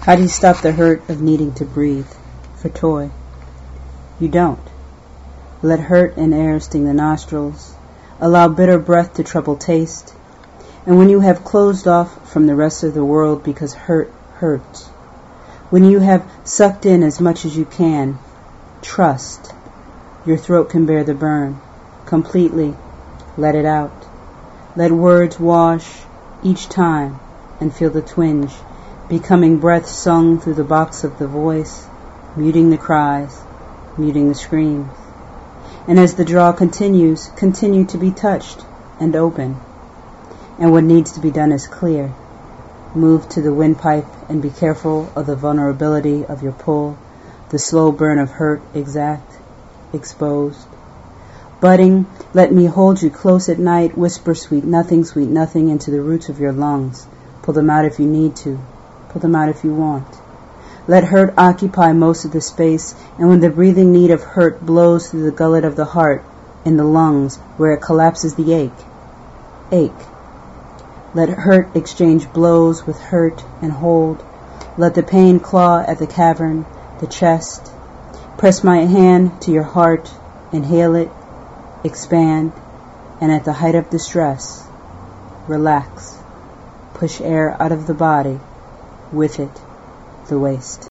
How do you stop the hurt of needing to breathe for toy? You don't. Let hurt and air sting the nostrils. Allow bitter breath to trouble taste. And when you have closed off from the rest of the world because hurt hurts, when you have sucked in as much as you can, trust. Your throat can bear the burn. Completely let it out. Let words wash each time and feel the twinge, becoming breath sung through the box of the voice, muting the cries, muting the screams. And as the draw continues, continue to be touched and open. And what needs to be done is clear. Move to the windpipe and be careful of the vulnerability of your pull, the slow burn of hurt exact, exposed. Budding, let me hold you close at night, whisper sweet nothing into the roots of your lungs. Pull them out if you need to. Pull them out if you want. Let hurt occupy most of the space, and when the breathing need of hurt blows through the gullet of the heart, in the lungs, where it collapses the ache. Let hurt exchange blows with hurt and hold. Let the pain claw at the cavern, the chest. Press my hand to your heart, inhale it, expand, and at the height of distress, relax. Push air out of the body, with it, the waste.